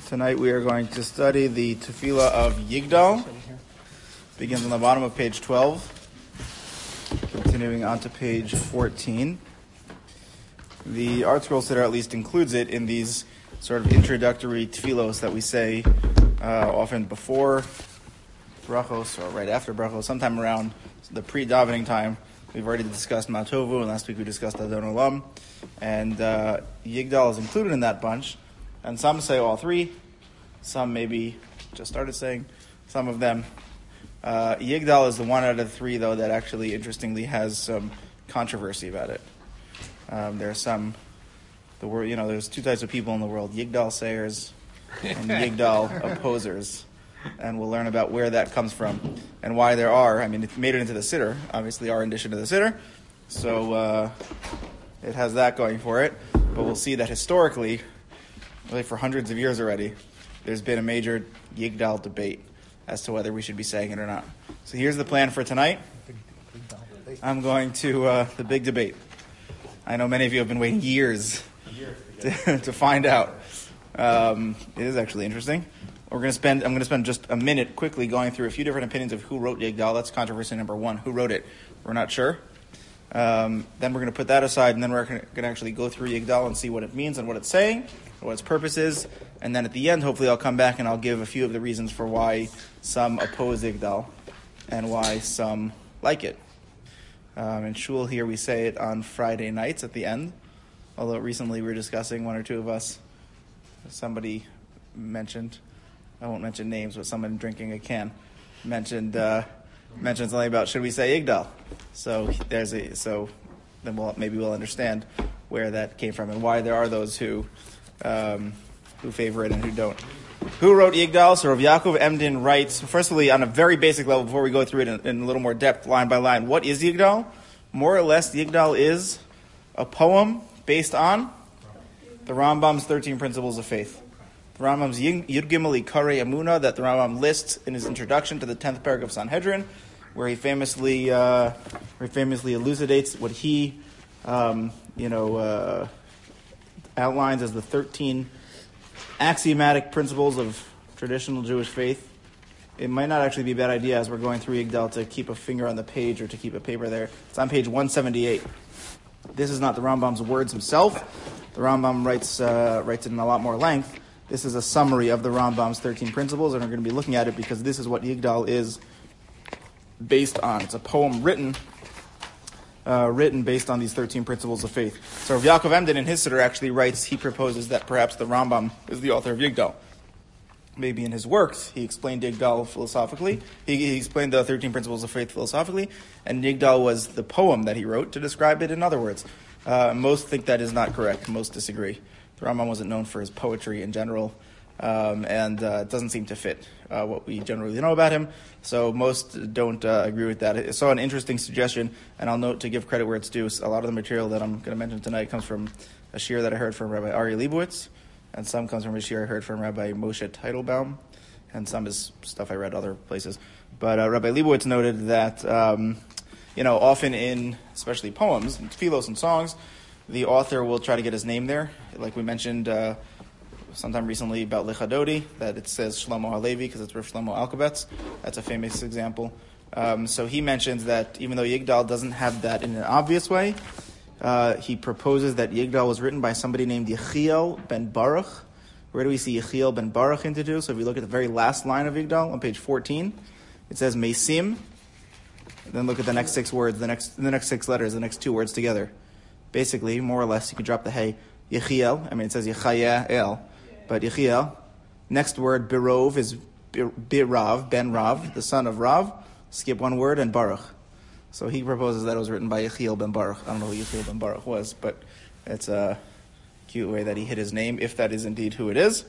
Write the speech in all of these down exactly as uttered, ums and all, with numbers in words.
Tonight we are going to study the Tefillah of Yigdal. Begins on the bottom of page twelve, continuing on to page fourteen. The Art Scroll Siddur at least includes it in these sort of introductory tefillos that we say uh, often before brachos or right after brachos, sometime around the pre-davening time. We've already discussed Matovu, and last week we discussed Adon Olam, and uh, Yigdal is included in that bunch. And some say all three, some maybe just started saying some of them. Uh, Yigdal is the one out of the three, though, that actually, interestingly, has some controversy about it. Um, there are some, the word, you know, there's two types of people in the world: Yigdal sayers and Yigdal opposers. And we'll learn about where that comes from and why there are. I mean, it made it into the Siddur, obviously our addition to the Siddur, so uh, it has that going for it. But we'll see that historically, really for hundreds of years already, there's been a major Yigdal debate as to whether we should be saying it or not. So here's the plan for tonight. I'm going to uh, the big debate. I know many of you have been waiting years to, to find out. Um, it is actually interesting. We're going to spend. I'm going to spend just a minute quickly going through a few different opinions of who wrote Yigdal. That's controversy number one. Who wrote it? We're not sure. Um, then we're going to put that aside, and then we're going to actually go through Yigdal and see what it means and what it's saying, what its purpose is. And then at the end, hopefully, I'll come back and I'll give a few of the reasons for why some oppose Yigdal and why some like it. Um, in Shul here, we say it on Friday nights at the end. Although recently we were discussing, one or two of us, somebody mentioned. I won't mention names, but someone drinking a can mentioned uh, mentioned something about should we say Yigdal? So there's a so then we'll maybe we'll understand where that came from and why there are those who um, who favor it and who don't. Who wrote Yigdal? So Rav Yaakov Emden writes, firstly, on a very basic level, before we go through it in, in a little more depth, line by line. What is Yigdal? More or less, Yigdal is a poem based on the Rambam's thirteen Principles of Faith. The Rambam's Yud Gimel Ikarei Emunah that the Rambam lists in his introduction to the tenth paragraph of Sanhedrin, where he famously, uh, where he famously elucidates what he, um, you know, uh, outlines as the thirteen axiomatic principles of traditional Jewish faith. It might not actually be a bad idea as we're going through Yigdal to keep a finger on the page or to keep a paper there. It's on page one seventy-eight. This is not the Rambam's words himself. The Rambam writes uh, writes it in a lot more length. This is a summary of the Rambam's thirteen principles, and we're going to be looking at it because this is what Yigdal is based on. It's a poem written uh, written based on these thirteen principles of faith. So Rav Yaakov Emden in his Siddur actually writes, he proposes that perhaps the Rambam is the author of Yigdal. Maybe in his works, he explained Yigdal philosophically. He, he explained the thirteen principles of faith philosophically, and Yigdal was the poem that he wrote to describe it in other words. Uh, most think that is not correct. Most disagree. The Rambam wasn't known for his poetry in general, um, and uh, it doesn't seem to fit uh, what we generally know about him. So most don't uh, agree with that. I saw an interesting suggestion, and I'll note to give credit where it's due. A lot of the material that I'm going to mention tonight comes from a shiur that I heard from Rabbi Aryeh Leibowitz, and some comes from a shiur I heard from Rabbi Moshe Teitelbaum, and some is stuff I read other places. But uh, Rabbi Leibowitz noted that, um, you know, often in, especially poems, and tefillos and songs, the author will try to get his name there. Like we mentioned uh, sometime recently about Lechadodi, that it says Shlomo HaLevi because it's Rav Shlomo Alkabetz. That's a famous example. Um, so he mentions that even though Yigdal doesn't have that in an obvious way, uh, he proposes that Yigdal was written by somebody named Yechiel ben Baruch. Where do we see Yechiel ben Baruch into? So if you look at the very last line of Yigdal on page fourteen, it says Mesim. Then look at the next six words, the next the next six letters, the next two words together. Basically, more or less, you could drop the hey, Yechiel. I mean, it says Yechayael, but Yechiel. Next word, Birov, is Birav, Ben Rav, the son of Rav. Skip one word, and Baruch. So he proposes that it was written by Yechiel ben Baruch. I don't know who Yechiel ben Baruch was, but it's a cute way that he hid his name, if that is indeed who it is.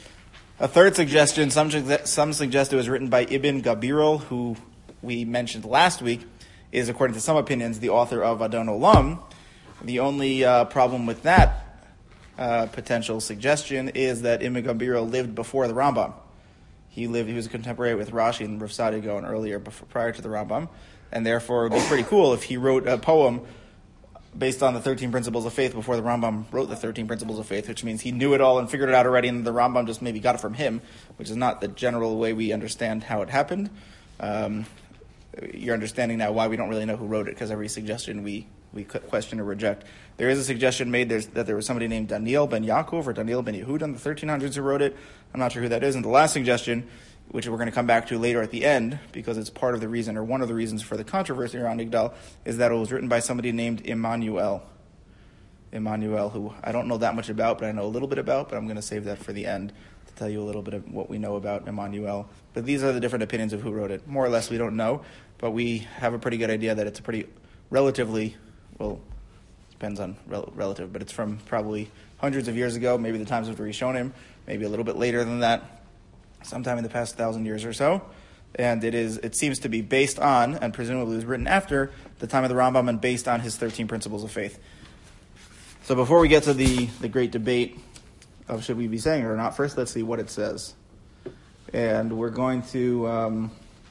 A third suggestion, some, some suggest it was written by Ibn Gabirol, who we mentioned last week, is, according to some opinions, the author of Adon Olam. The only uh, problem with that uh, potential suggestion is that Ibn Gabirol lived before the Rambam. He lived; he was a contemporary with Rashi and Rav Sadia Gaon earlier, before, prior to the Rambam, and therefore it would be pretty cool if he wrote a poem based on the thirteen Principles of Faith before the Rambam wrote the thirteen Principles of Faith, which means he knew it all and figured it out already, and the Rambam just maybe got it from him, which is not the general way we understand how it happened. Um, you're understanding now why we don't really know who wrote it, because every suggestion we, we question or reject. There is a suggestion made there's, that there was somebody named Daniel ben Yaakov or Daniel ben Yehuda in the thirteen hundreds who wrote it. I'm not sure who that is. And the last suggestion, which we're going to come back to later at the end, because it's part of the reason, or one of the reasons for the controversy around Yigdal, is that it was written by somebody named Emmanuel. Emmanuel, who I don't know that much about, but I know a little bit about, but I'm going to save that for the end to tell you a little bit of what we know about Emmanuel. But these are the different opinions of who wrote it. More or less, we don't know, but we have a pretty good idea that it's a pretty relatively, well, depends on rel- relative, but it's from probably hundreds of years ago, maybe the times of Rishonim, maybe a little bit later than that, sometime in the past thousand years or so. And it is it seems to be based on, and presumably was written after, the time of the Rambam and based on his thirteen Principles of Faith. So before we get to the, the great debate of should we be saying it or not, first let's see what it says. And we're going to, um,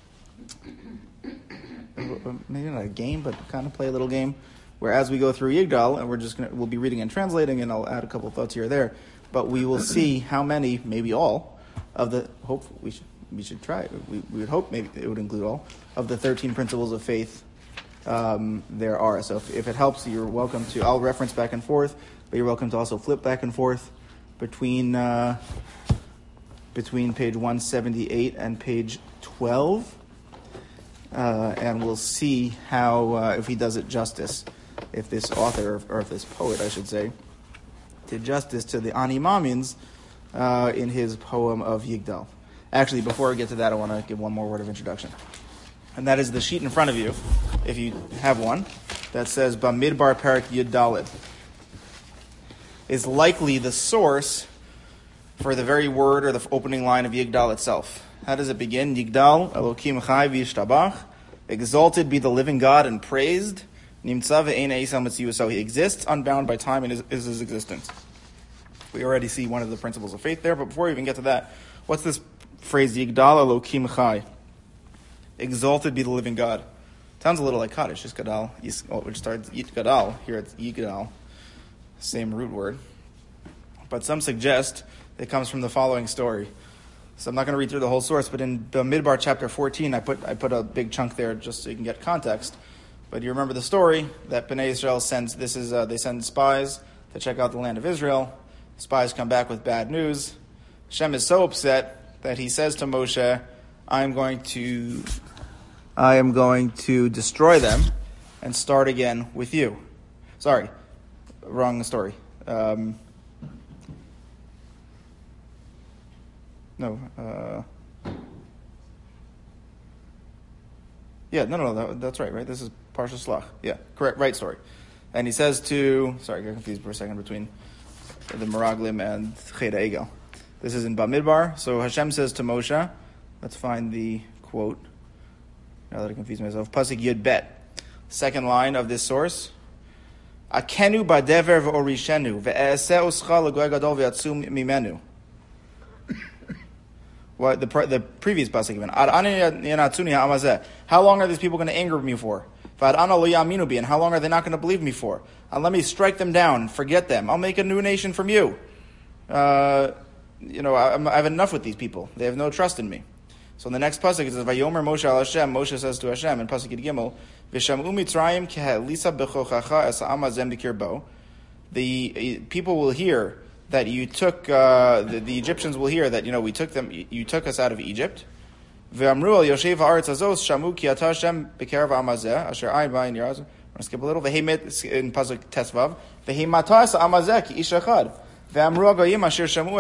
maybe not a game, but kind of play a little game, where as we go through Yigdal, and we're just going to, we'll be reading and translating, and I'll add a couple of thoughts here or there, but we will see how many, maybe all, of the, hope we should we should try, we, we would hope maybe it would include all, of the thirteen Principles of Faith um, there are. So if, if it helps, you're welcome to, I'll reference back and forth, but you're welcome to also flip back and forth between uh, between page one seventy-eight and page twelve, uh, and we'll see how, uh, if he does it justice, if this author, or if this poet, I should say, did justice to the Ani Mamins uh, in his poem of Yigdal. Actually, before I get to that, I want to give one more word of introduction. And that is the sheet in front of you, if you have one, that says Bamidbar Parak Yud Daled, is likely the source for the very word or the opening line of Yigdal itself. How does it begin? Yigdal, Elokim Chai v'yishtabach, exalted be the living God and praised. Nimtza ve'ein eisal mitziu, so he exists, unbound by time, and is, is his existence. We already see one of the Principles of Faith there, but before we even get to that, what's this phrase, Yigdal Elokim Chai? Exalted be the living God. Sounds a little like Kaddish, just Gadal, which starts Yit Gadal. Here it's Yigdal, same root word. But some suggest it comes from the following story. So I'm not going to read through the whole source, but in Bamidbar chapter fourteen, I put I put a big chunk there just so you can get context. But you remember the story that Bnei Israel sends. This is uh, they send spies to check out the land of Israel. Spies come back with bad news. Hashem is so upset that he says to Moshe, "I'm going to, I am going to destroy them and start again with you." Sorry, wrong story. Um, no. Uh, yeah, no, no, no that, that's right, right? This is Parsha Shlach. Yeah, correct, right story. And he says to, sorry, I got confused for a second between the Meraglim and Cheda Egel. This is in Bamidbar. So Hashem says to Moshe, let's find the quote, now that I confuse myself, Pasuk Yud Bet. Second line of this source. Akenu badever v'orishenu ve'eseh uscha l'goy gadol v'yatzum mimenu. What the the previous pasuk even. Ad ani yanatzuni ha'amazeh. How long are these people going to anger me for? V'ad ana lo yaminu bi. And how long are they not going to believe me for? And let me strike them down and forget them. I'll make a new nation from you. Uh, you know, I, I have enough with these people. They have no trust in me. So in the next pasuk it says, "Vayomer Moshe al Hashem." Moshe says to Hashem in pasuk Yud Gimel, "V'shamu Mitzrayim kehelisa bechochacha es ha'amazem b'kirbo." The people will hear that you took uh, the, the Egyptians will hear that you know we took them. You took us out of Egypt. Ve'amru al Yoshev haaretz hazos shamu ki ata Hashem b'kerav ha'amazeh asher ayin b'ayin yaraz. I'm going to skip a little. V'heimet in pasuk Tesvav. V'heimata es ha'amazeh ki ish echad. More, you're going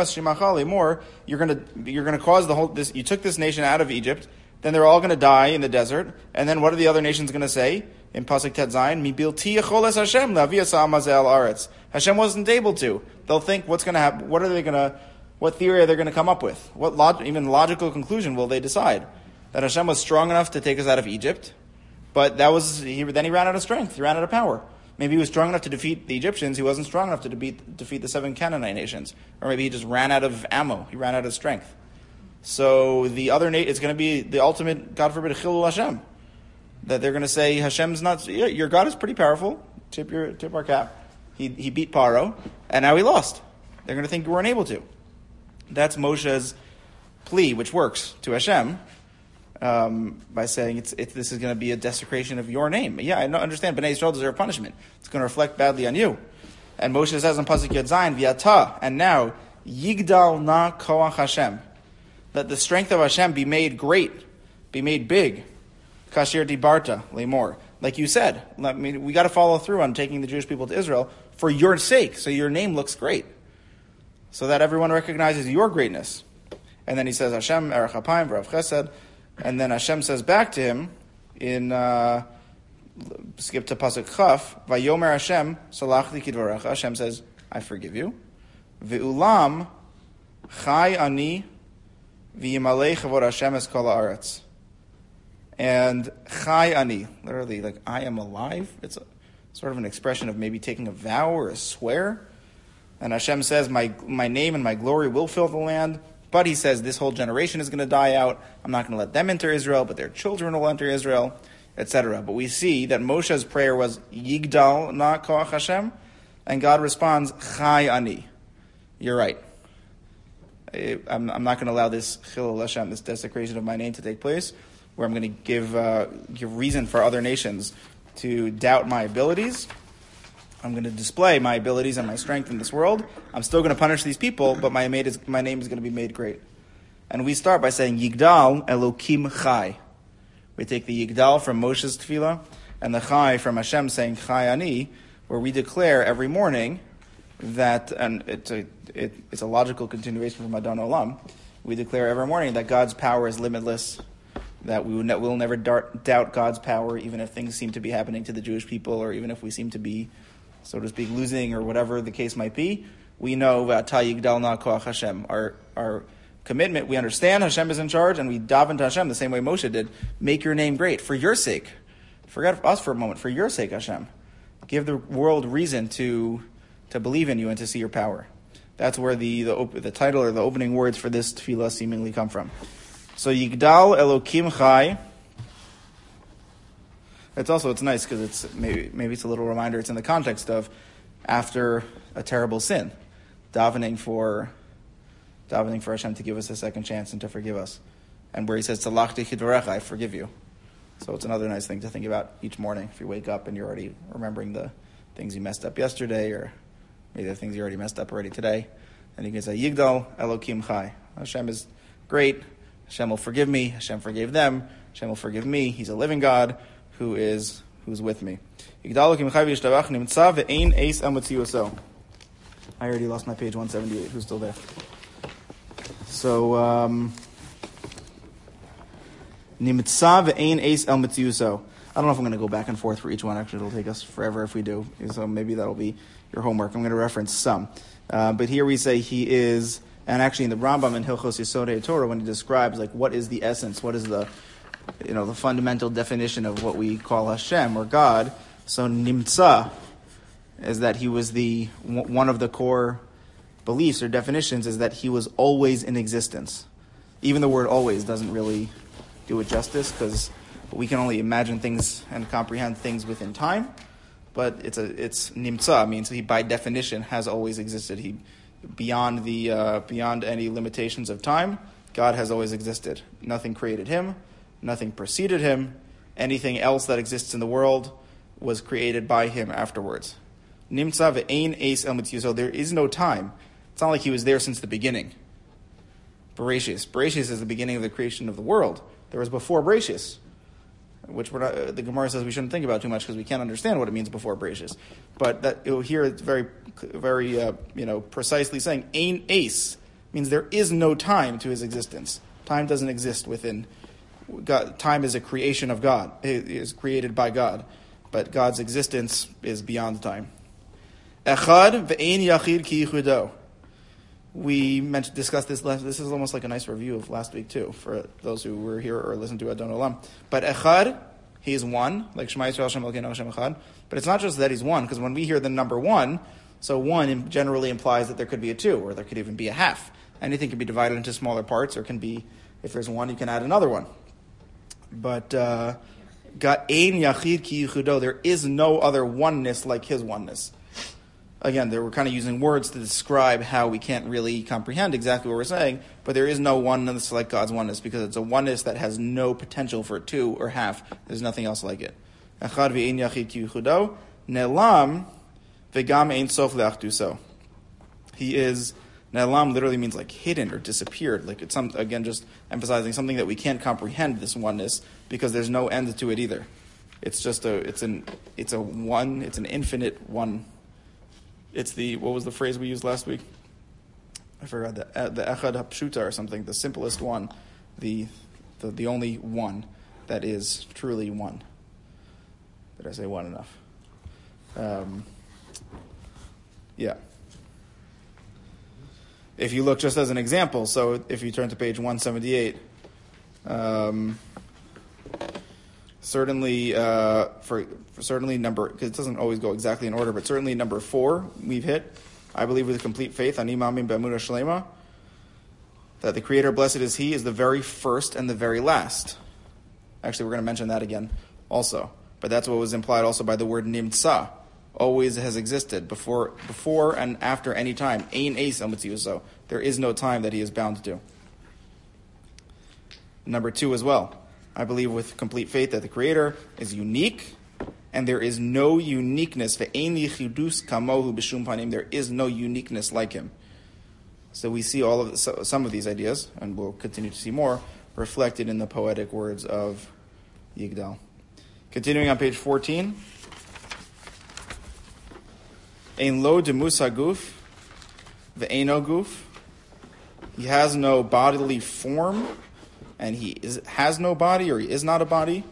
to you're going to cause the whole. This you took this nation out of Egypt. Then they're all going to die in the desert. And then what are the other nations going to say in pasuk Tet Zayin? Mibilti yecholes Hashem lavias ha'amazeh al aretz. Hashem wasn't able to. They'll think, what's going to happen? What are they going to? What theory are they going to come up with? What log, even logical conclusion will they decide? That Hashem was strong enough to take us out of Egypt, but that was he, then he ran out of strength. He ran out of power. Maybe he was strong enough to defeat the Egyptians. He wasn't strong enough to defeat, defeat the seven Canaanite nations. Or maybe he just ran out of ammo. He ran out of strength. So the other na- it's going to be the ultimate, God forbid, Chilul Hashem. That they're going to say, Hashem's not, yeah, your God is pretty powerful. tip your tip our cap. He he beat Paro, and now he lost. They're going to think we weren't able to. That's Moshe's plea, which works to Hashem, um, by saying it's, it's this is going to be a desecration of your name. Yeah, I understand. Bnei Yisrael deserve punishment. It's going to reflect badly on you. And Moshe says in Pasuk Yud Zayin, V'yata, and now Yigdal na koach Hashem. Let the strength of Hashem be made great, be made big. Kasher dibarta lemor. Like you said, I mean, we got to follow through on taking the Jewish people to Israel for your sake, so your name looks great, so that everyone recognizes your greatness. And then he says, Hashem erech hapayim v'rav chesed, and then Hashem says back to him in uh, skip to pasuk chaf, Vayomer Hashem salachli kidvarecha. Hashem says, I forgive you. Ve'ulam chai ani v'yimalei chavod Hashem es kol haaretz. And chai ani, literally, like I am alive. It's a, sort of an expression of maybe taking a vow or a swear. And Hashem says, my my name and my glory will fill the land. But he says this whole generation is going to die out. I'm not going to let them enter Israel, but their children will enter Israel, et cetera. But we see that Moshe's prayer was Yigdal na koach Hashem, and God responds, Chai ani. You're right. I'm, I'm not going to allow this Chilul Hashem, this desecration of my name, to take place, where I'm going to give uh, give reason for other nations to doubt my abilities. I'm going to display my abilities and my strength in this world. I'm still going to punish these people, but my, made is, my name is going to be made great. And we start by saying, Yigdal Elokim Chai. We take the Yigdal from Moshe's Tefillah, and the Chai from Hashem saying, Chai Ani, where we declare every morning that, and it's a, it, it's a logical continuation from Adon Olam, we declare every morning that God's power is limitless, that we will, ne- will never dart, doubt God's power, even if things seem to be happening to the Jewish people, or even if we seem to be, so to speak, losing, or whatever the case might be. We know V'ata Yigdal na koach Hashem. Our our commitment, we understand Hashem is in charge, and we daven to Hashem the same way Moshe did. Make your name great for your sake. Forget us for a moment. For your sake, Hashem, give the world reason to to believe in you and to see your power. That's where the the, op- the title or the opening words for this tefillah seemingly come from. So Yigdal Elokim Chai. It's also, it's nice because it's maybe maybe it's a little reminder. It's in the context of after a terrible sin, davening for davening for Hashem to give us a second chance and to forgive us, and where He says Tzalachti Chidvarecha, I forgive you. So it's another nice thing to think about each morning. If you wake up and you're already remembering the things you messed up yesterday, or maybe the things you already messed up already today, and you can say Yigdal Elokim Chai. Hashem is great. Hashem will forgive me. Hashem forgave them. Hashem will forgive me. He's a living God who is who's with me. I already lost my page one seventy-eight. Who's still there? So, um, Nimitza ve'ein eis el mitziuso. I don't know if I'm going to go back and forth for each one. Actually, it'll take us forever if we do. So maybe that'll be your homework. I'm going to reference some. Uh, but here we say he is, and actually in the Rambam in Hilchos Yesodei Torah, when he describes like what is the essence, what is the you know, the fundamental definition of what we call Hashem or God. So Nimtza is that he was the, one of the core beliefs or definitions is that he was always in existence. Even the word always doesn't really do it justice because we can only imagine things and comprehend things within time. But it's a, it's Nimtza means he by definition has always existed. He, beyond the, uh, beyond any limitations of time, God has always existed. Nothing created him. Nothing preceded him. Anything else that exists in the world was created by him afterwards. Nimtza ve'ein eis el mitziuso. So there is no time. It's not like he was there since the beginning. Bereshis. Bereshis is the beginning of the creation of the world. There was before Bereshis, which we're not, uh, the Gemara says we shouldn't think about too much because we can't understand what it means before Bereshis. But that you know, here it's very, very uh, you know precisely saying ein eis means there is no time to his existence. Time doesn't exist within. God, time is a creation of God. It is created by God. But God's existence is beyond time. Echad ve'ein yachid ki yichudo. We mentioned, discussed this last, this is almost like a nice review of last week too, for those who were here or listened to Adon Olam. But Echad, he is one, like Shema Yisrael Hashem Elokeinu Hashem Echad. But it's not just that he's one, because when we hear the number one, so one generally implies that there could be a two, or there could even be a half. Anything can be divided into smaller parts, or can be, if there's one, you can add another one. But uh, God ein yachid ki yichudo. There is no other oneness like his oneness. Again, they were kind of using words to describe how we can't really comprehend exactly what we're saying, but there is no oneness like God's oneness, because it's a oneness that has no potential for two or half. There's nothing else like it. Echad v'ein yachid ki yichudo, ne'lam v'gam ein sof le'achduso. He is, ne'lam literally means like hidden or disappeared. Like it's some, again, just emphasizing something that we can't comprehend, this oneness, because there's no end to it either. It's just a, it's an, it's a one, it's an infinite one. It's the, what was the phrase we used last week? I forgot, the, uh, the Echad HaPshuta or something, the simplest one, the, the the only one that is truly one. Did I say one enough? Um, yeah. If you look just as an example, so if you turn to page one seventy-eight, um, certainly, uh, for, for certainly number, because it doesn't always go exactly in order, but certainly number four we've hit. I believe with complete faith, ani mamin be'emunah shlema, that the Creator, blessed is He, is the very first and the very last. Actually, we're going to mention that again also, but that's what was implied also by the word nimtza. Always has existed before, before and after any time. Ein eis so. There is no time that He is bound to. Number two as well. I believe with complete faith that the Creator is unique, and there is no uniqueness. Ve'ein yichidus kamohu b'shum panim. There is no uniqueness like Him. So we see all of the, so, some of these ideas, and we'll continue to see more, reflected in the poetic words of Yigdal. Continuing on page fourteen. Ein lo demus haguf ve'eino guf. He has no bodily form, and he is, has no body, or he is not a body.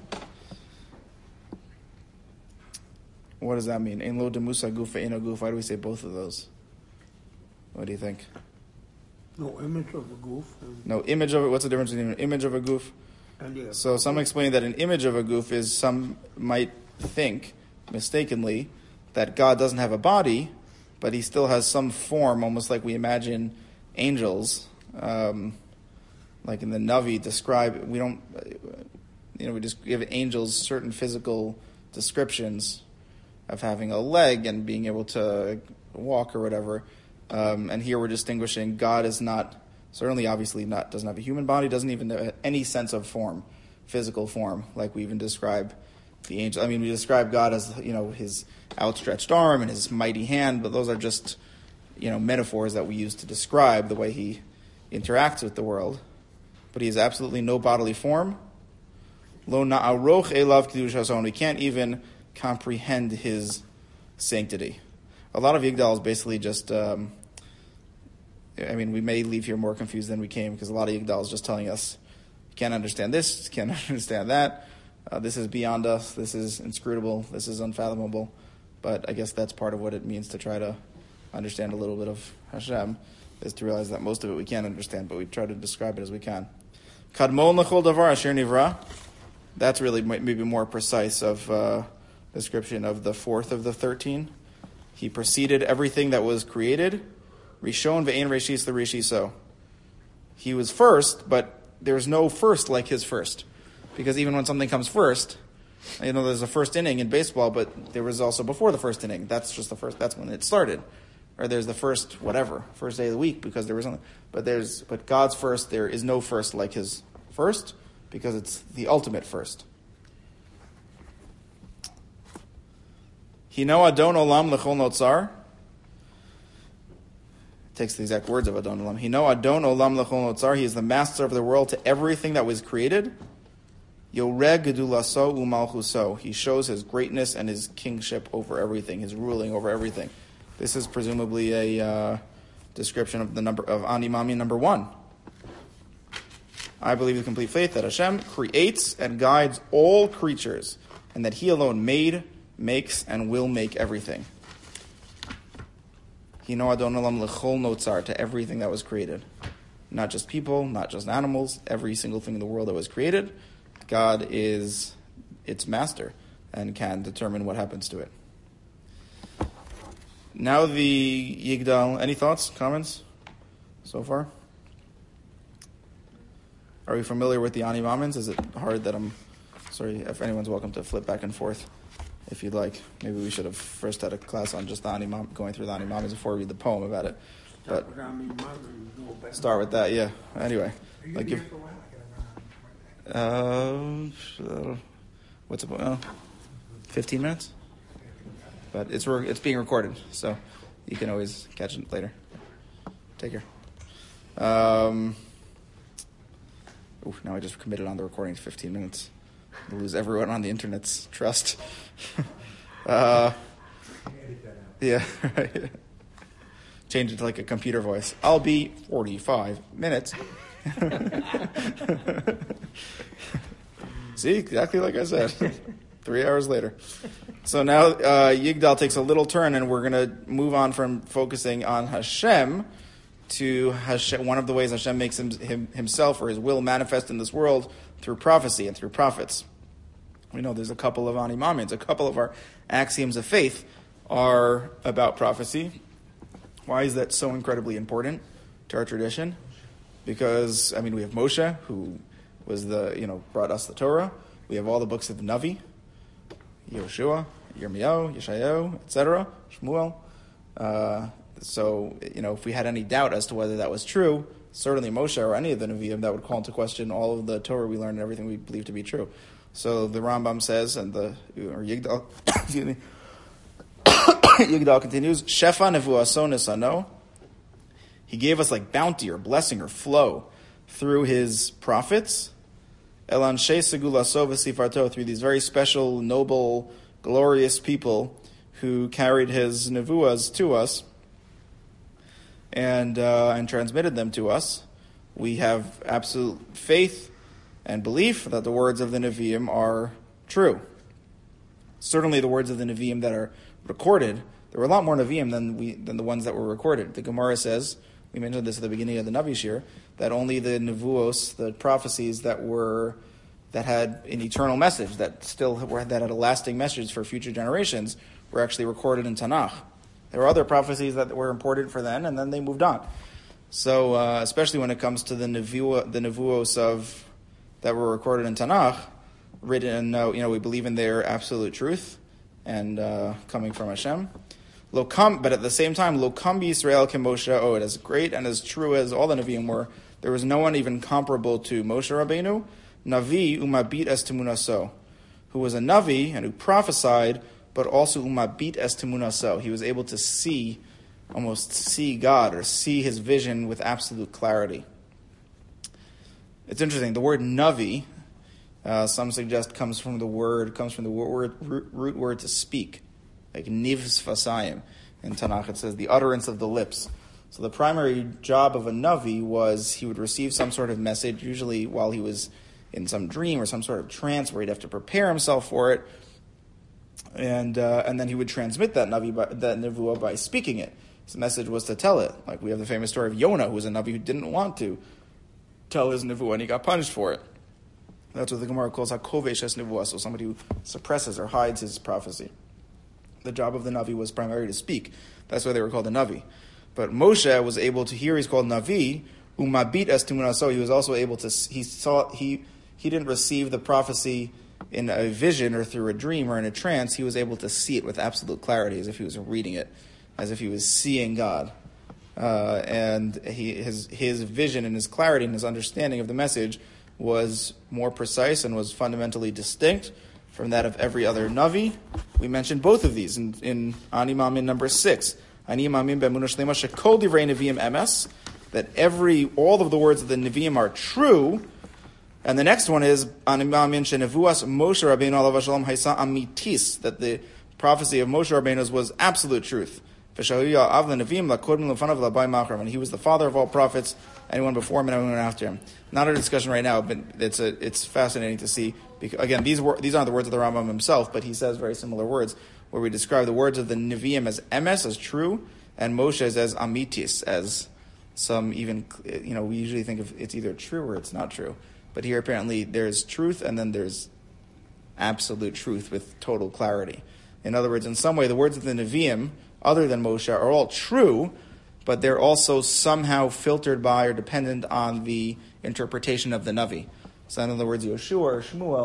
What does that mean? Ein lo demus haguf ve'eino guf. Why do we say both of those? What do you think? No image of a goof. No image of it. What's the difference between an image of a goof? And yeah. So some explain that an image of a goof is, some might think mistakenly that God doesn't have a body, but He still has some form, almost like we imagine angels, um, like in the Navi describe. We don't, you know, we just give angels certain physical descriptions of having a leg and being able to walk or whatever. Um, and here we're distinguishing God is not, certainly obviously not, doesn't have a human body, doesn't even have any sense of form, physical form, like we even describe the angel. I mean, we describe God as, you know, His outstretched arm and His mighty hand, but those are just, you know, metaphors that we use to describe the way He interacts with the world. But He has absolutely no bodily form. Lo na'aroch elav kedushason. We can't even comprehend His sanctity. A lot of Yigdal is basically just, um, I mean, we may leave here more confused than we came, because a lot of Yigdal is just telling us, you can't understand this, you can't understand that, uh, this is beyond us, this is inscrutable, this is unfathomable. But I guess that's part of what it means to try to understand a little bit of Hashem, is to realize that most of it we can't understand, but we try to describe it as we can. Kadmon l'chol davar asher nivra. That's really maybe more precise of uh, description of the fourth of the thirteen. He preceded everything that was created. Rishon ve'ein reshis l'rishiso. He was first, but there's no first like His first. Because even when something comes first, you know, there's a first inning in baseball, but there was also before the first inning. That's just the first, that's when it started. Or there's the first whatever, first day of the week, because there was something. But there's, but God's first, there is no first like His first, because it's the ultimate first. Hino Adon Olam L'chol Notzar. Takes the exact words of Adon Olam. Hino Adon Olam L'chol Notzar. He is the master of the world to everything that was created. Yoreg Gedulaso Umalchuso. He shows His greatness and His kingship over everything, His ruling over everything. This is presumably a uh, description of the number of Ani Mami number one. I believe with complete faith that Hashem creates and guides all creatures, and that He alone made, makes, and will make everything. Hino Adon Olam L'chol Notzar, to everything that was created. Not just people, not just animals, every single thing in the world that was created. God is its master and can determine what happens to it. Now the Yigdal. Any thoughts, comments so far? Are we familiar with the Ani Mamins? Is it hard that I'm Sorry, if anyone's welcome to flip back and forth if you'd like. Maybe we should have first had a class on just the Animam, going through the Animamis before we read the poem about it. But start with that, yeah. Anyway. Like if, uh, what's it, uh, fifteen minutes? But it's it's being recorded, so you can always catch it later. Take care. Um, ooh, now I just committed on the recording to fifteen minutes. I'll lose everyone on the internet's trust. uh, yeah, right. Change it to like a computer voice. I'll be forty-five minutes. See, exactly like I said. Three hours later. So now uh, Yigdal takes a little turn, and we're going to move on from focusing on Hashem to Hashem, one of the ways Hashem makes him, him, himself or his will manifest in this world through prophecy and through prophets. We know there's a couple of animamids, a couple of our axioms of faith are about prophecy. Why is that so incredibly important to our tradition? Because, I mean, we have Moshe, who was the, you know, brought us the Torah. We have all the books of the Navi, Yoshua, Yirmiyahu, Yeshayahu, et cetera, Shmuel. Uh, so, you know, if we had any doubt as to whether that was true, certainly Moshe or any of the Nevi'im, that would call into question all of the Torah we learned and everything we believe to be true. So the Rambam says, and the, or Yigdal, excuse me, Yigdal continues, Shefa nevuaso nesano. He gave us like bounty or blessing or flow through his prophets. Elan she segulaso v'sifarto, through these very special, noble, glorious people who carried his nevuas to us and uh, and transmitted them to us. We have absolute faith and belief that the words of the Nevi'im are true. Certainly the words of the Nevi'im that are recorded, there were a lot more Nevi'im than we than the ones that were recorded. The Gemara says, we mentioned this at the beginning of the Navi Shir, that only the Nevuos, the prophecies that were that had an eternal message, that still were, that had a lasting message for future generations, were actually recorded in Tanakh. There were other prophecies that were important for then, and then they moved on. So, uh, especially when it comes to the Nevuo, the Nevuos of that were recorded in Tanakh, written, uh, you know, we believe in their absolute truth and uh, coming from Hashem. Lokam, but at the same time, Lokam Yisrael ke Moshe Od, as great and as true as all the Nevi'im were, there was no one even comparable to Moshe Rabbeinu, Navi umabit es temunaso, who was a Navi and who prophesied, but also umabit es temunaso. He was able to see, almost see God, or see his vision with absolute clarity. It's interesting, the word Navi, uh, some suggest comes from the word, comes from the word, root, root word to speak, like nivs fasayim. In Tanakh it says the utterance of the lips. So the primary job of a Navi was he would receive some sort of message, usually while he was in some dream or some sort of trance where he'd have to prepare himself for it, and uh, and then he would transmit that Navi, by, that Nevuah by speaking it. His message was to tell it. Like we have the famous story of Yonah, who was a Navi who didn't want to tell his Nevuah, and he got punished for it. That's what the Gemara calls hakovesh es Nevuah, so somebody who suppresses or hides his prophecy. The job of the Navi was primarily to speak. That's why they were called a Navi. But Moshe was able to hear, he's called Navi, umabit es timunaso. He was also able to, he saw, he he didn't receive the prophecy in a vision or through a dream or in a trance. He was able to see it with absolute clarity, as if he was reading it, as if he was seeing God. Uh, and he, his his vision and his clarity and his understanding of the message was more precise and was fundamentally distinct from that of every other Navi. We mentioned both of these in, in Ani Mamin number six. Ani Mamin be'emunah shlema shekol divrei Nevi'im emes, that every, all of the words of the Nevi'im are true. And the next one is Ani Mamin shenevuas Moshe Rabbeinu alav hashalom haisa amitis, that the prophecy of Moshe Rabbeinu was absolute truth. When he was the father of all prophets, anyone before him and anyone after him. Not a discussion right now, but it's a, it's fascinating to see. Because, again, these were, these aren't the words of the Rambam himself, but he says very similar words, where we describe the words of the Nevi'im as emes, as true, and Moshe's as amitis, as some even, you know, we usually think of it's either true or it's not true. But here apparently there's truth and then there's absolute truth with total clarity. In other words, in some way, the words of the Nevi'im, other than Moshe, are all true, but they're also somehow filtered by or dependent on the interpretation of the Navi. So in other words, Yoshua or Shmuel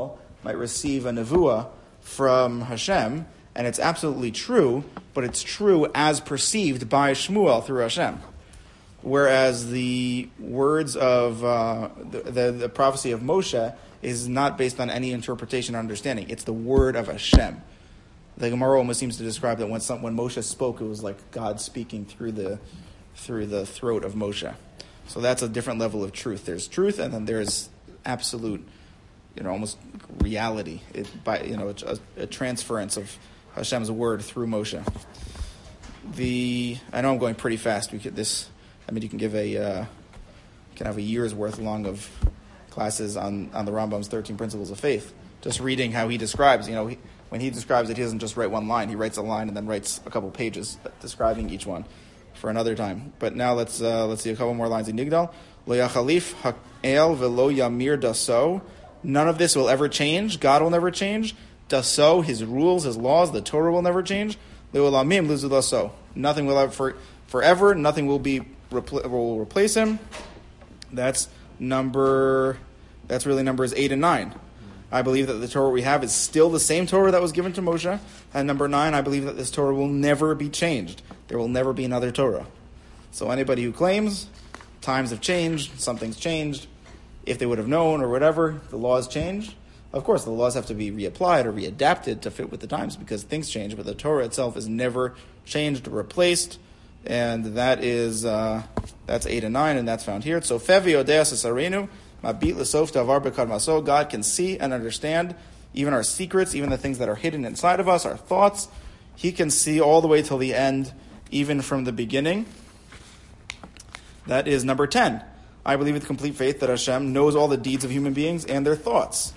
might receive a nevuah from Hashem, and it's absolutely true, but it's true as perceived by Shmuel through Hashem. Whereas the words of uh, the, the, the prophecy of Moshe is not based on any interpretation or understanding. It's the word of Hashem. The Gemara almost seems to describe that when some, when Moshe spoke, it was like God speaking through the through the throat of Moshe. So that's a different level of truth. There's truth, and then there's absolute, you know, almost reality. It by you know a, a transference of Hashem's word through Moshe. The I know I'm going pretty fast. We could this. I mean, you can give a uh, you can have a year's worth long of classes on, on the Rambam's thirteen Principles of Faith. Just reading how he describes, you know, he, when he describes it, he doesn't just write one line. He writes a line and then writes a couple pages describing each one for another time. But now let's uh, let's see a couple more lines in Yigdal. Lo yachalif ha'el velo yamir daso. None of this will ever change. God will never change. Daso, his rules, his laws, the Torah will never change. Le'olamim luzu daso. Nothing will ever for, forever. Nothing will be repl- will replace him. That's number. That's really numbers eight and nine. I believe that the Torah we have is still the same Torah that was given to Moshe. And number nine, I believe that this Torah will never be changed. There will never be another Torah. So anybody who claims times have changed, something's changed, if they would have known or whatever, the laws changed. Of course, the laws have to be reapplied or readapted to fit with the times because things change, but the Torah itself is never changed or replaced. And that is, uh, that's eight and nine, and that's found here. So, Fevi Odeas Asarenu, Mabit Lesof Tavar Bekad Maso, God can see and understand even our secrets, even the things that are hidden inside of us, our thoughts. He can see all the way till the end, even from the beginning. That is number ten. I believe with complete faith that Hashem knows all the deeds of human beings and their thoughts.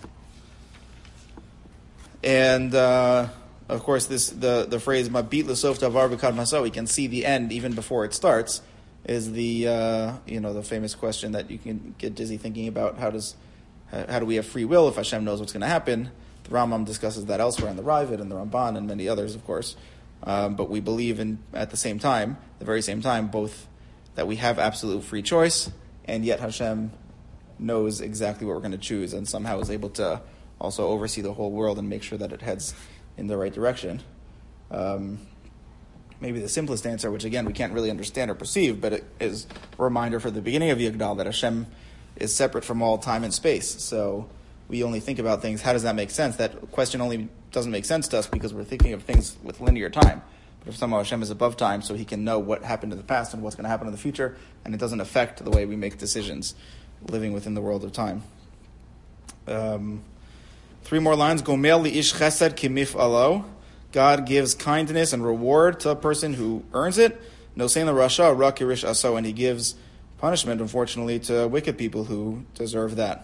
And, uh, of course, this the, the phrase, Mabit Lesof Tavar Bekad Maso, he can see the end even before it starts, is the uh, you know the famous question that you can get dizzy thinking about. How does how do we have free will if Hashem knows what's going to happen? The Rambam discusses that elsewhere in the Ravid and the Ramban and many others, of course. Um, but we believe in at the same time, the very same time, both that we have absolute free choice, and yet Hashem knows exactly what we're going to choose, and somehow is able to also oversee the whole world and make sure that it heads in the right direction. Um, Maybe the simplest answer, which again we can't really understand or perceive, but it is a reminder for the beginning of Yigdal that Hashem is separate from all time and space. So we only think about things. How does that make sense? That question only doesn't make sense to us because we're thinking of things with linear time. But if somehow Hashem is above time, so he can know what happened in the past and what's going to happen in the future, and it doesn't affect the way we make decisions living within the world of time. Um, three more lines. Gomel li ish chesed kimif alo. God gives kindness and reward to a person who earns it. No saying the Rasha, Ra Kirish Aso, and he gives punishment, unfortunately, to wicked people who deserve that.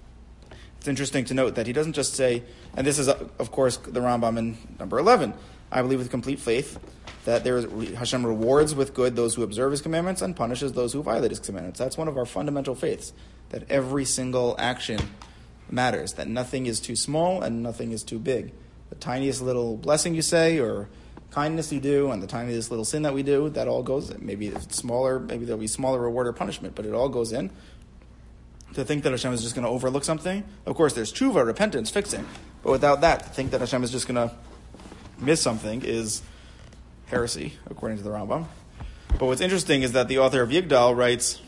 It's interesting to note that he doesn't just say, and this is, of course, the Rambam in number eleven, I believe with complete faith that there is, Hashem rewards with good those who observe his commandments and punishes those who violate his commandments. That's one of our fundamental faiths, that every single action matters, that nothing is too small and nothing is too big. The tiniest little blessing you say or kindness you do and the tiniest little sin that we do, that all goes in. Maybe it's smaller, maybe there'll be smaller reward or punishment, but it all goes in. To think that Hashem is just going to overlook something, of course there's tshuva, repentance, fixing, but without that, to think that Hashem is just going to miss something is heresy, according to the Rambam. But what's interesting is that the author of Yigdal writes,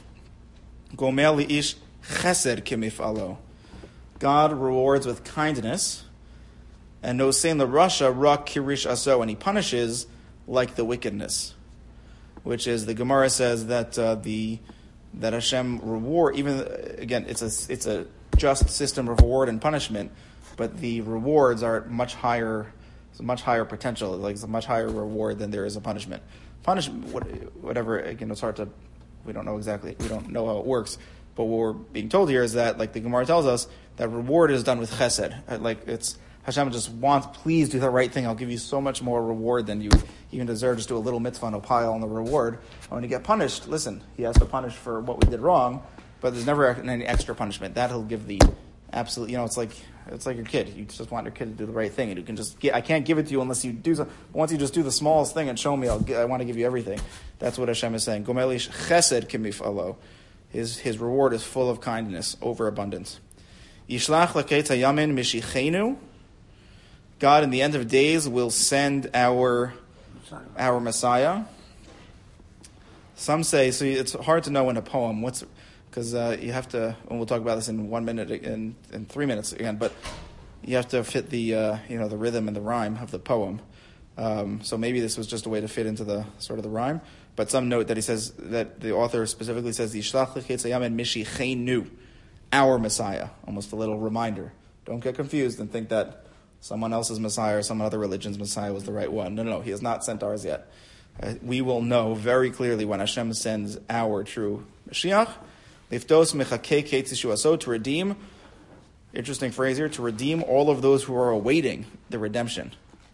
Gomel li ish chesed kimif alo. God rewards with kindness, and no saying the Rasha, Ra Kirish Aso, and he punishes like the wickedness. Which is, the Gemara says that uh, the that Hashem reward, even, again, it's a, it's a just system of reward and punishment, but the rewards are much higher, it's a much higher potential, like it's a much higher reward than there is a punishment. Punishment, whatever, again, it's hard to, we don't know exactly, we don't know how it works, but what we're being told here is that, like the Gemara tells us, that reward is done with chesed. Like, it's, Hashem just wants, please do the right thing. I'll give you so much more reward than you even deserve. Just do a little mitzvah and a pile on the reward. And when you get punished, listen, he has to punish for what we did wrong, but there's never any extra punishment. That he'll give the absolute, you know, it's like it's like your kid. You just want your kid to do the right thing, and you can just get, I can't give it to you unless you do something. Once you just do the smallest thing and show me, I'll, I want to give you everything. That's what Hashem is saying. Gomelish chesed kimif alo. His, his reward is full of kindness, overabundance. Yishlach laketz hayamin mishichenu. God in the end of days will send our Messiah. our Messiah. Some say, so it's hard to know in a poem what's, because uh, you have to, and we'll talk about this in one minute, in, in three minutes again, but you have to fit the, uh, you know, the rhythm and the rhyme of the poem. Um, so maybe this was just a way to fit into the sort of the rhyme. But some note that he says, that the author specifically says, Yishlach l'chetz hayamin mishichenu, our Messiah. Almost a little reminder. Don't get confused and think that someone else's Messiah or some other religion's Messiah was the right one. No, no, no, he has not sent ours yet. Uh, we will know very clearly when Hashem sends our true Mashiach. Liftos mechakei ketz yeshuaso, to redeem, interesting phrase here, to redeem all of those who are awaiting the redemption.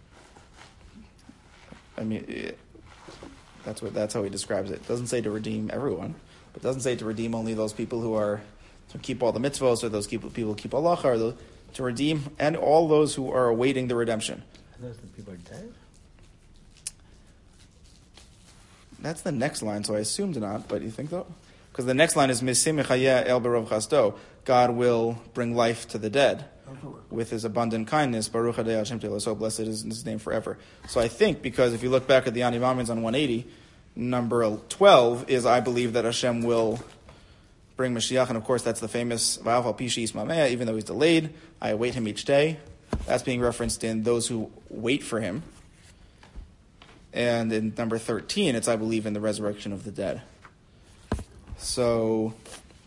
I mean, it, that's what that's how he describes it. It doesn't say to redeem everyone, but it doesn't say to redeem only those people who are to keep all the mitzvos, or those people people who keep halacha, or those, to redeem and all those who are awaiting the redemption. And those the people are dead? That's the next line, so I assumed not, but you think though? Because the next line is Misim Mechayeh El Barov Chasto. God will bring life to the dead with his abundant kindness. Baruch Adei Hashem Te'ila. So blessed is his name forever. So I think, because if you look back at the Ani Mamins on one eighty, number twelve is, I believe that Hashem will bring Mashiach, and of course that's the famous Va'al Al Pishi Ismameh, even though he's delayed, I await him each day. That's being referenced in those who wait for him. And in number thirteen, it's, I believe, in the resurrection of the dead. So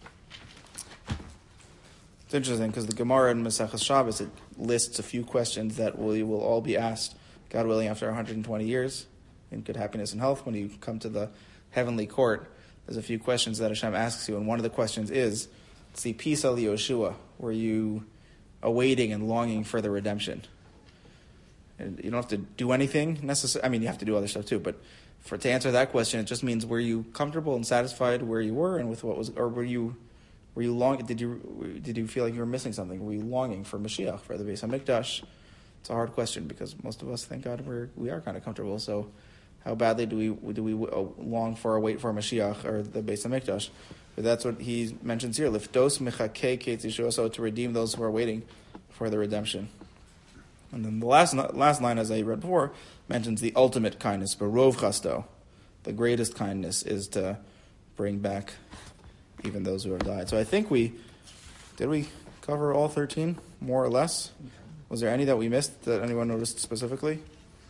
it's interesting because the Gemara in Maseches Shabbos, it lists a few questions that we will all be asked, God willing, after one hundred twenty years in good happiness and health. When you come to the heavenly court, there's a few questions that Hashem asks you, and one of the questions is, "Tzi pisa li Yoshua," were you awaiting and longing for the redemption? And you don't have to do anything necessarily. I mean, you have to do other stuff too, but for to answer that question, it just means, were you comfortable and satisfied where you were and with what was, or were you, were you long? Did you did you feel like you were missing something? Were you longing for Mashiach, for the Beis Hamikdash? It's a hard question because most of us, thank God, we're we are kind of comfortable. So, how badly do we do we long for or wait for Mashiach or the Beis Hamikdash? But that's what he mentions here: Liftos mechakei ketz yeshuaso, so to redeem those who are waiting for the redemption. And then the last last line, as I read before, mentions the ultimate kindness, barov chasto. The greatest kindness is to bring back even those who have died. So I think we, did we cover all thirteen, more or less? Was there any that we missed that anyone noticed specifically?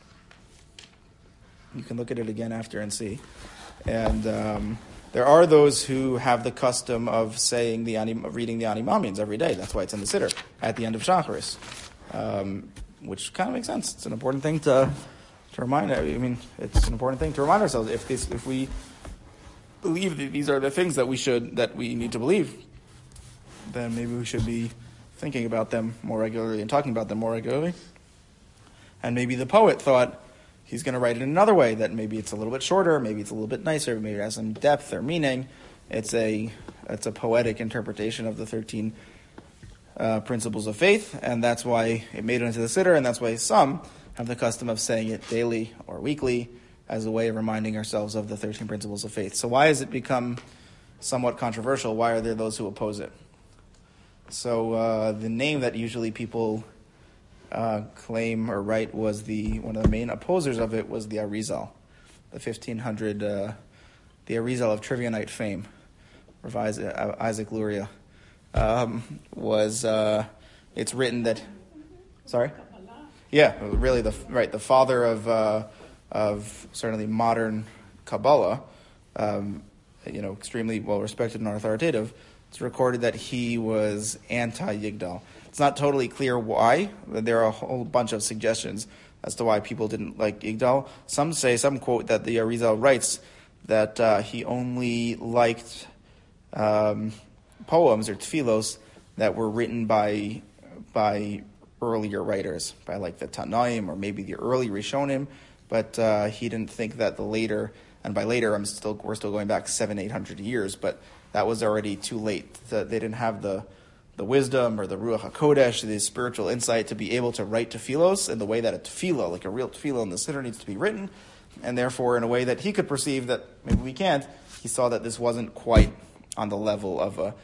You can look at it again after and see. And um, there are those who have the custom of saying the ani, reading the Ani Mamins every day. That's why it's in the Siddur at the end of Shacharis. Um, which kind of makes sense. It's an important thing to to remind. I mean, it's an important thing to remind ourselves. If this, if we believe that these are the things that we should, that we need to believe, then maybe we should be thinking about them more regularly and talking about them more regularly. And maybe the poet thought he's going to write it in another way, that maybe it's a little bit shorter, maybe it's a little bit nicer, maybe it has some depth or meaning. It's a it's a poetic interpretation of the thirteen Uh, principles of faith, and that's why it made it into the Siddur, and that's why some have the custom of saying it daily or weekly as a way of reminding ourselves of the thirteen principles of faith. So why has it become somewhat controversial? Why are there those who oppose it? So uh, the name that usually people uh, claim or write was the one of the main opposers of it was the Arizal, the fifteen hundred, uh, the Arizal of Trivia Night fame, Rav Isaac Luria. Um, was uh, it's written that, sorry, yeah, really the right the father of uh, of certainly modern Kabbalah, um, you know, extremely well respected and authoritative. It's recorded that he was anti-Yigdal. It's not totally clear why. There are a whole bunch of suggestions as to why people didn't like Yigdal. Some say, some quote that the Arizal writes that uh, he only liked Um, poems or tefillos that were written by by earlier writers, by like the Tanaim or maybe the early Rishonim, but uh, he didn't think that the later, and by later I'm still we're still going back seven, eight hundred years, but that was already too late. The, they didn't have the the wisdom or the Ruach HaKodesh, the spiritual insight to be able to write tefillos in the way that a tefillah, like a real tefillah in the Siddur, needs to be written, and therefore in a way that he could perceive that maybe we can't. He saw that this wasn't quite on the level of a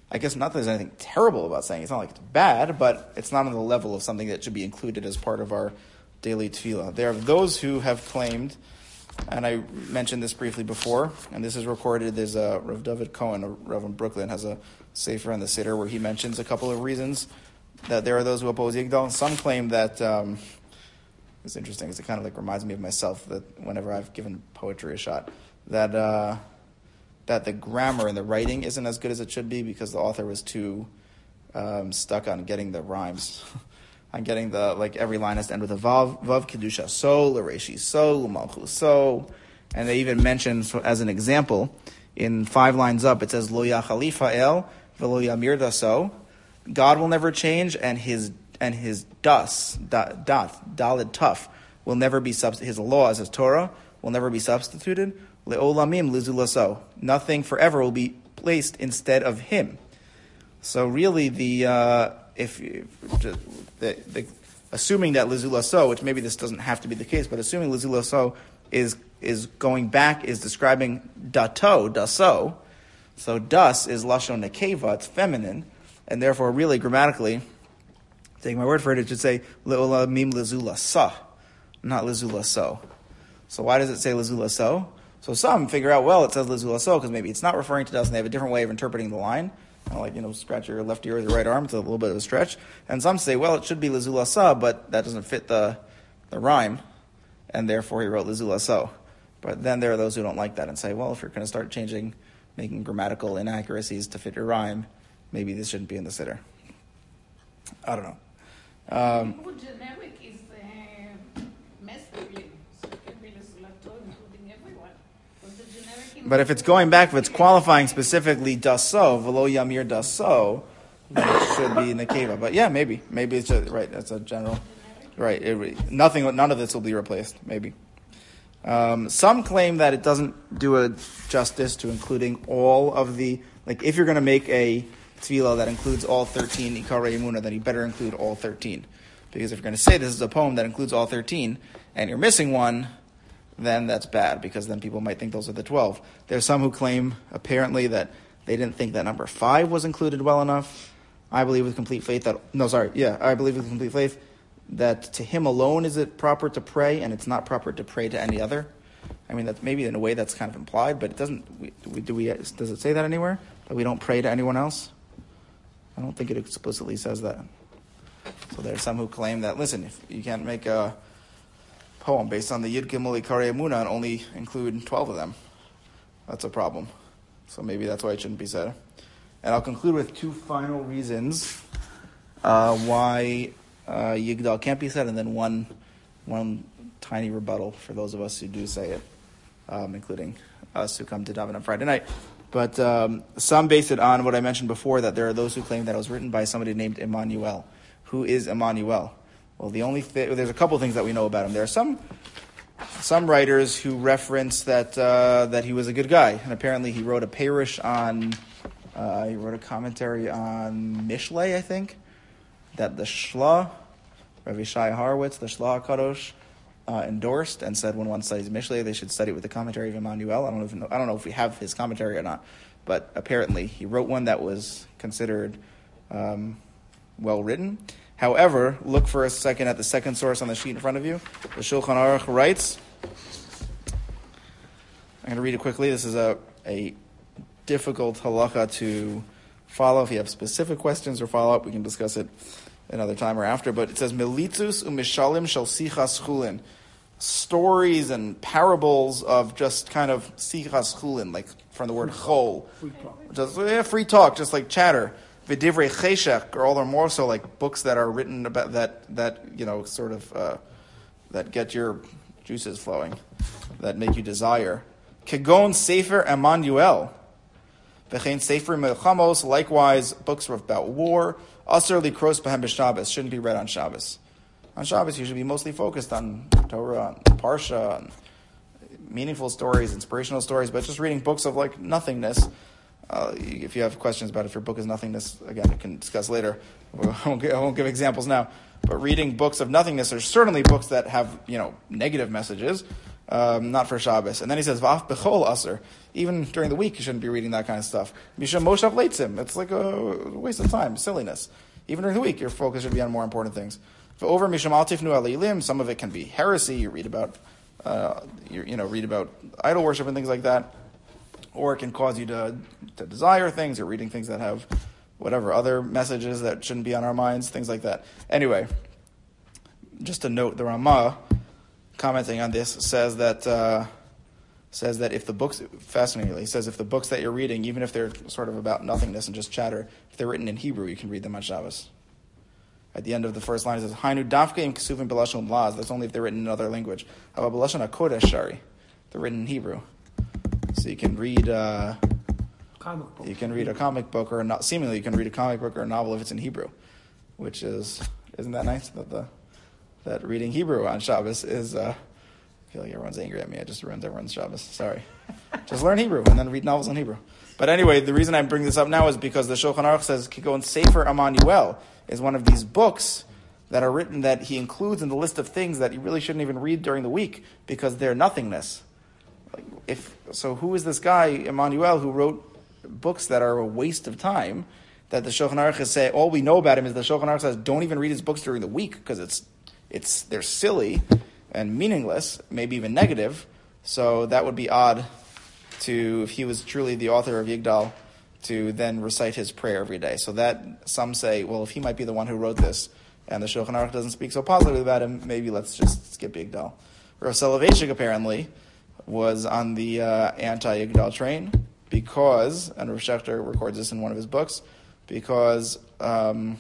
I guess not that there's anything terrible about saying it. It's not like it's bad, but it's not on the level of something that should be included as part of our daily tefillah. There are those who have claimed, and I mentioned this briefly before, and this is recorded. There's a Rav David Cohen, a Rav in Brooklyn, has a sefer on the Siddur where he mentions a couple of reasons that there are those who oppose Yigdal. Some claim that um, it's interesting because it kind of like reminds me of myself that whenever I've given poetry a shot, that uh, that the grammar and the writing isn't as good as it should be because the author was too um, stuck on getting the rhymes. I'm getting the, like, every line has to end with a vav, vav kedusha so, l'reishi so, l'malchus so. And they even mention, so, as an example, in five lines up, it says, lo yachalifa el, velo yamir daso. God will never change, and his and his das, da, dath, dalid tuf, will never be, subst- his laws, his Torah, will never be substituted. Le'olamim lizulaso. Nothing forever will be placed instead of him. So really, the... Uh, If, if the, the, assuming that Lizula So, which maybe this doesn't have to be the case, but assuming Lizula So is is going back, is describing dato, daso, so das is lashon nekeva, it's feminine, and therefore really grammatically, taking my word for it, it should say le'olamim Lizula Sa, not Lizula So. So why does it say Lizula So? So some figure out, well, it says Lizula So because maybe it's not referring to das, and they have a different way of interpreting the line. Like, you know, scratch your left ear with your right arm. It's a little bit of a stretch. And some say, well, it should be Lizula Sa, but that doesn't fit the the rhyme, and therefore he wrote Lizula So. But then there are those who don't like that and say, well, if you're going to start changing, making grammatical inaccuracies to fit your rhyme, maybe this shouldn't be in the Siddur. I don't know. Um, More generic is uh, masculine, so it can be Lizula To, including everyone. But if it's going back, if it's qualifying specifically daso, velo yamir daso, then it should be in the keva. But yeah, maybe. Maybe it's just, right, that's a general. Right, it, nothing, none of this will be replaced, maybe. Um, some claim that it doesn't do a justice to including all of the, like if you're going to make a tefillah that includes all thirteen Ikarei Emunah, then you better include all thirteen. Because if you're going to say this is a poem that includes all thirteen, and you're missing one, then that's bad, because then people might think those are the twelve. There's some who claim, apparently, that they didn't think that number five was included well enough. I believe with complete faith that, no, sorry, yeah, I believe with complete faith that to him alone is it proper to pray, and it's not proper to pray to any other. I mean, that's maybe in a way that's kind of implied, but it doesn't, we, do we, do we, does it say that anywhere? That we don't pray to anyone else? I don't think it explicitly says that. So there are some who claim that, listen, if you can't make a poem based on the Yud Gimel Ikarei Emunah and only include twelve of them, that's a problem. So maybe that's why it shouldn't be said. And I'll conclude with two final reasons uh, why uh, Yigdal can't be said, and then one one tiny rebuttal for those of us who do say it, um, including us who come to daven on Friday night. But um, some base it on what I mentioned before, that there are those who claim that it was written by somebody named Emmanuel. Who is Emmanuel? Well, the only th- there's a couple things that we know about him. There are some some writers who reference that uh, that he was a good guy, and apparently he wrote a perush on uh, he wrote a commentary on Mishlei, I think, that the Shla, Rav Yishai Horowitz, the Shla Kadosh, uh, endorsed and said when one studies Mishlei, they should study it with the commentary of Emmanuel. I don't know if I don't know if we have his commentary or not, but apparently he wrote one that was considered um, well written. However, look for a second at the second source on the sheet in front of you. The Shulchan Aruch writes, I'm going to read it quickly. This is a, a difficult halacha to follow. If you have specific questions or follow-up, we can discuss it another time or after. But it says, Melitzus u'mishalim shel sichas chulin. Stories and parables of just kind of sichas chulin, like from the word chol. Free talk. Just, yeah, free talk, just like chatter. V'divrei cheshek, or all or more so like books that are written about that, that you know, sort of, uh, that get your juices flowing, that make you desire. Kegon Sefer Emmanuel. V'chein Sefer Melchamos, likewise, books about war. Aser likros b'hem b'Shabbos, shouldn't be read on Shabbos. On Shabbos, you should be mostly focused on Torah, on Parsha, on meaningful stories, inspirational stories, but just reading books of, like, nothingness. Uh, if you have questions about if your book is nothingness, again, we can discuss later. I won't, give, I won't give examples now. But reading books of nothingness are certainly books that have, you know, negative messages. um, not for Shabbos. And then he says, V'af b'chol aser. Even during the week, you shouldn't be reading that kind of stuff. Misham moshav leitzim. It's like a waste of time, silliness. Even during the week, your focus should be on more important things. For over misham al tifnu alilim, some of it can be heresy. You read about, uh, you, you know, read about idol worship and things like that, or it can cause you to to desire things. You're reading things that have whatever other messages that shouldn't be on our minds, things like that. Anyway, just to note, the Ramah, commenting on this, says that uh, says that if the books, fascinatingly, he says if the books that you're reading, even if they're sort of about nothingness and just chatter, if they're written in Hebrew, you can read them on Shabbos. At the end of the first line, it says, Hainu dafke im kesuvim b'lashon laz. That's only if they're written in another language. How about b'lashon hakodesh shari? They're written in Hebrew. So you can read... Uh, Comic book. You can read a comic book, or not, seemingly you can read a comic book or a novel if it's in Hebrew, which is, isn't that nice? That the that reading Hebrew on Shabbos is, uh, I feel like everyone's angry at me. I just ruined everyone's Shabbos. Sorry. Just learn Hebrew and then read novels in Hebrew. But anyway, the reason I bring this up now is because the Shulchan Aruch says Kikon Sefer Amanuel is one of these books that are written that he includes in the list of things that you really shouldn't even read during the week because they're nothingness. Like if so, who is this guy Emmanuel who wrote books that are a waste of time? That the Shulchan Aruch is saying all we know about him is the Shulchan Aruch says don't even read his books during the week because it's it's they're silly and meaningless, maybe even negative. So that would be odd to if he was truly the author of Yigdal to then recite his prayer every day. So that some say, well, if he might be the one who wrote this and the Shulchan Aruch doesn't speak so positively about him, maybe let's just skip Yigdal. Rav Soloveitchik apparently was on the uh, anti-Yigdal train because, and Rav Shechter records this in one of his books, because um,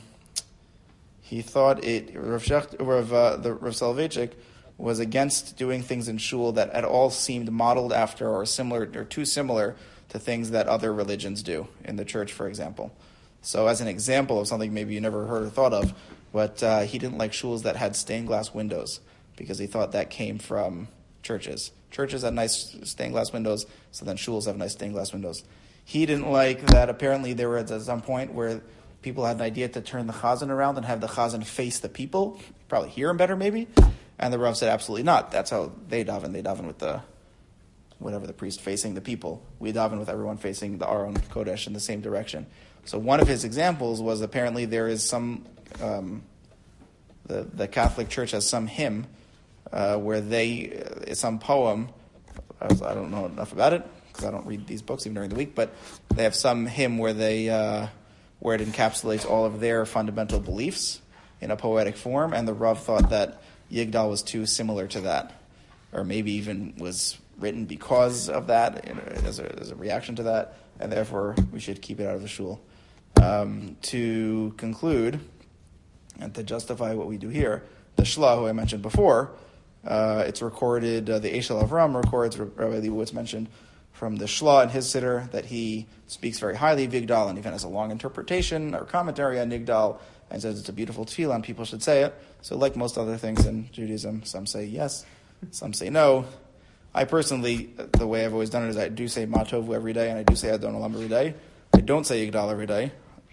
he thought it, Rav, Shechter, Rav, uh, the, Rav Soloveitchik was against doing things in shul that at all seemed modeled after or similar or too similar to things that other religions do in the church, for example. So as an example of something maybe you never heard or thought of, but uh, he didn't like shuls that had stained glass windows because he thought that came from churches. Churches had nice stained glass windows, so then shuls have nice stained glass windows. He didn't like that apparently there was at some point where people had an idea to turn the chazan around and have the chazan face the people, probably hear him better maybe, and the Rav said absolutely not. That's how they daven. They daven with the, whatever the priest facing the people. We daven with everyone facing the Aron Kodesh in the same direction. So one of his examples was apparently there is some, um, the, the Catholic Church has some hymn Uh, where they, uh, some poem, I, was, I don't know enough about it, because I don't read these books even during the week, but they have some hymn where they, uh, where it encapsulates all of their fundamental beliefs in a poetic form, and the Rav thought that Yigdal was too similar to that, or maybe even was written because of that, you know, as, a, as a reaction to that, and therefore we should keep it out of the shul. Um, to conclude, and to justify what we do here, the Shla, who I mentioned before, Uh, it's recorded, uh, the Eshel Avram records, Rabbi Leibowitz mentioned from the Shla in his siddur that he speaks very highly of Yigdal and even has a long interpretation or commentary on Yigdal and says it's a beautiful tefillah and people should say it. So like most other things in Judaism, some say yes, some say no. I personally, the way I've always done it is I do say Ma Tovu every day and I do say Adon Olam every day. I don't say Yigdal every day.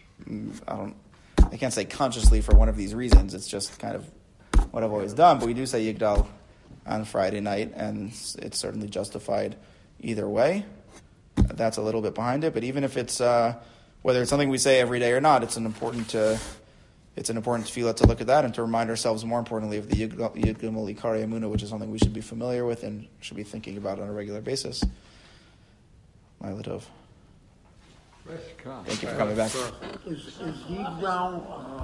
I don't, I can't say consciously for one of these reasons. It's just kind of what I've always done, but we do say Yigdal on Friday night, and it's certainly justified either way. That's a little bit behind it, but even if it's uh, whether it's something we say every day or not, it's an important uh, it's an important tefillah to look at that and to remind ourselves, more importantly, of the Yud Gimel Ikari Emunah, which is something we should be familiar with and should be thinking about on a regular basis. Laila Tov. Thank you for coming back. Is, is he down?